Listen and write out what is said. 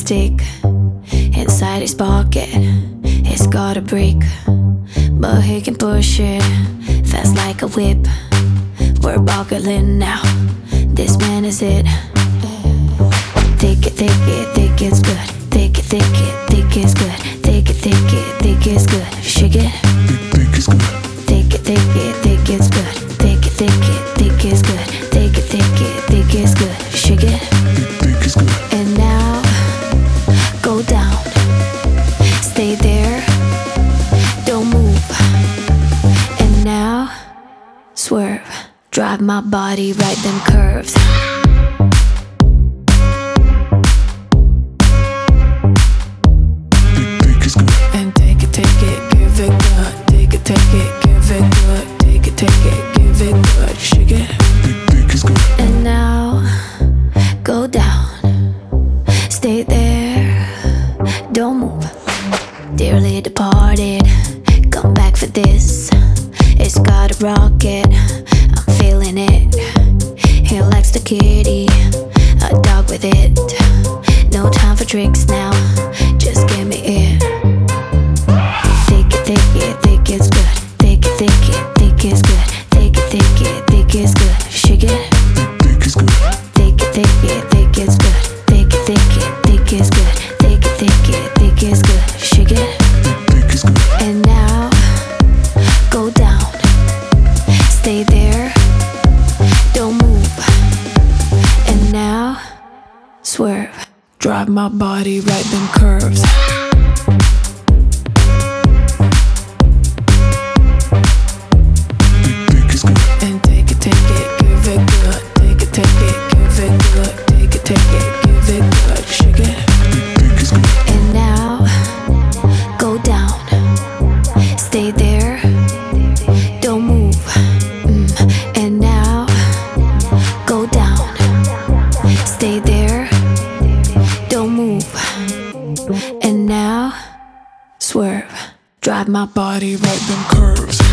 stick inside his pocket. It's got a brick, but he can push it fast like a whip. We're buckling now, this man is it. Thick it, think it's good. Thick it, think it's good. Thick it, think it's good. Shake it. Think it's good. Thick it, think it's good. Thick it, think it's good. Thick it, think it's good. Shake it. Think it's good. And now, go down. Stay there. Don't move. And now, swerve. Drive my body right them curves. Think it's good. And take it, give it good. Take it, give it good. Take it, give it good. Shake it. Think it's good. And now, go down. Stay there. Don't move. Dearly departed, come back for this. It's got a rocket, I'm feeling it. He likes the kitty, a dog with it. No time for tricks now, just give me it. Think it's good. Think it's good. Think it's good. Shake it. Think it's good. Think it's good. Think it's good. Think it's good. Shake it. Think it's good. And now, go down. Stay there. Don't move. And now, swerve. Drive my body right them curves. Think it's good. And take it, give it good. Take it, give it good. Take it, give it good. Shake it. Think it's good. And now, go down. Stay there. Don't move. And now, go down. Stay there. Don't move. And now, swerve. Drive my body right them curves.